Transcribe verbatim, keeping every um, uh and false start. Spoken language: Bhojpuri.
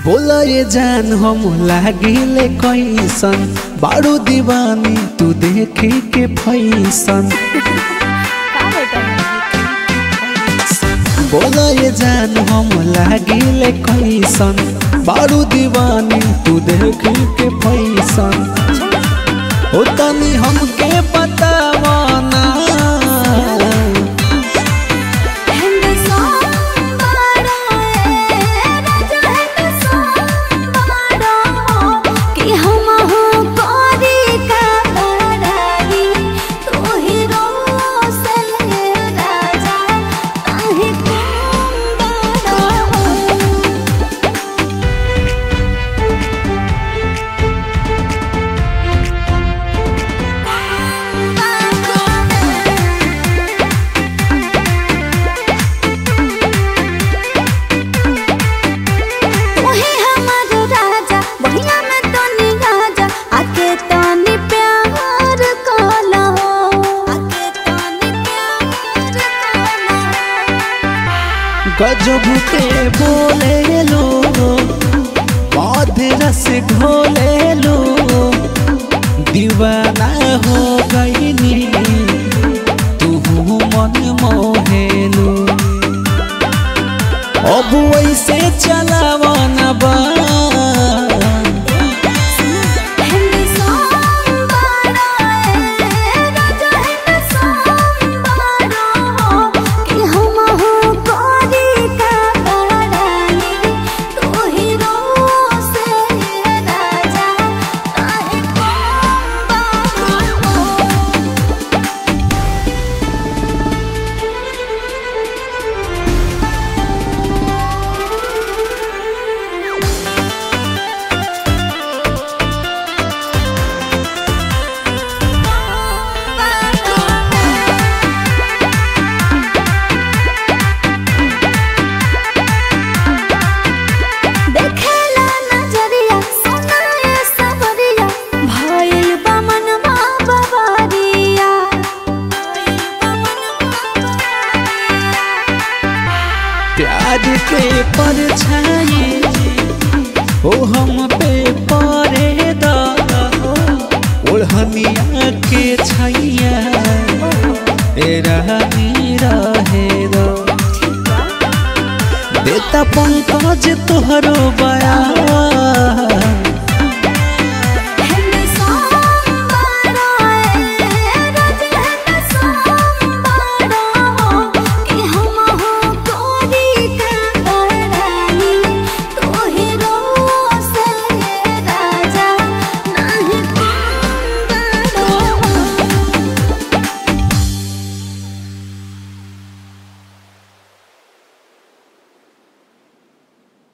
बोला ये जान हम लागिले कैसन बारू दीवानी तू देखी के फैसन। बोला ये जान हम लागिले कैसन बारू दीवानी तू देखी के फैसन। ओ तनी हमके बतावाना गजब के बोले लो बाद रस घोले लो दीवाना हो गई नी तू मन मोहेलो। अब वैसे चलावा न बा प्यार के परछाई ओ हम पे परे दा ओढ़निया के छैया ए रहनी रहे दो देता पंकज तोहरो बया।